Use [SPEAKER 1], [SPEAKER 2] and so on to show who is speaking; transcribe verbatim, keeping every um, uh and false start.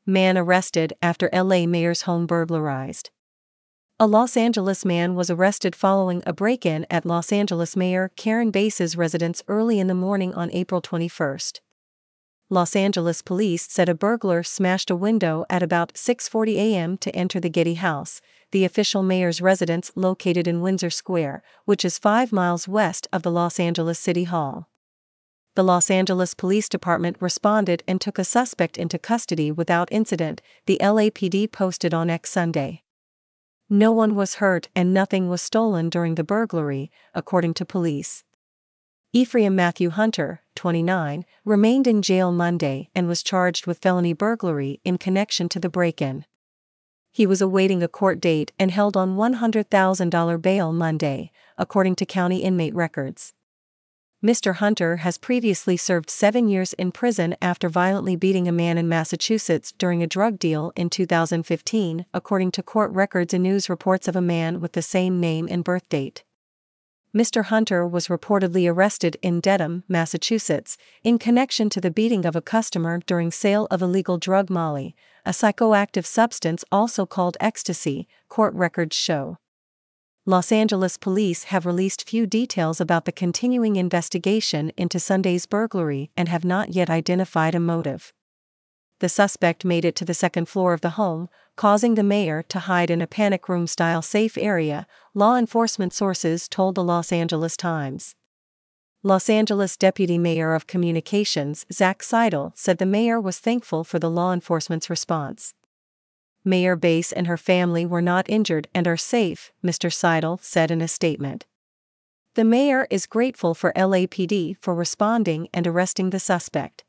[SPEAKER 1] Man arrested after L A mayor's home burglarized. A Los Angeles man was arrested following a break-in at Los Angeles Mayor Karen Bass's residence early in the morning on April twenty-first. Los Angeles police said a burglar smashed a window at about six forty a m to enter the Getty House, the official mayor's residence located in Windsor Square, which is five miles west of the Los Angeles City Hall. The Los Angeles Police Department responded and took a suspect into custody without incident, the L A P D posted on X Sunday. No one was hurt and nothing was stolen during the burglary, according to police. Ephraim Matthew Hunter, twenty-nine, remained in jail Monday and was charged with felony burglary in connection to the break-in. He was awaiting a court date and held on one hundred thousand dollars bail Monday, according to county inmate records. Mister Hunter has previously served seven years in prison after violently beating a man in Massachusetts during a drug deal in two thousand fifteen, according to court records and news reports of a man with the same name and birth date. Mister Hunter was reportedly arrested in Dedham, Massachusetts, in connection to the beating of a customer during sale of illegal drug Molly, a psychoactive substance also called ecstasy, court records show. Los Angeles police have released few details about the continuing investigation into Sunday's burglary and have not yet identified a motive. The suspect made it to the second floor of the home, causing the mayor to hide in a panic room-style safe area, law enforcement sources told the Los Angeles Times. Los Angeles Deputy Mayor of Communications Zach Seidel said the mayor was thankful for the law enforcement's response. Mayor Bass and her family were not injured and are safe, Mister Seidel said in a statement. The mayor is grateful for L A P D for responding and arresting the suspect.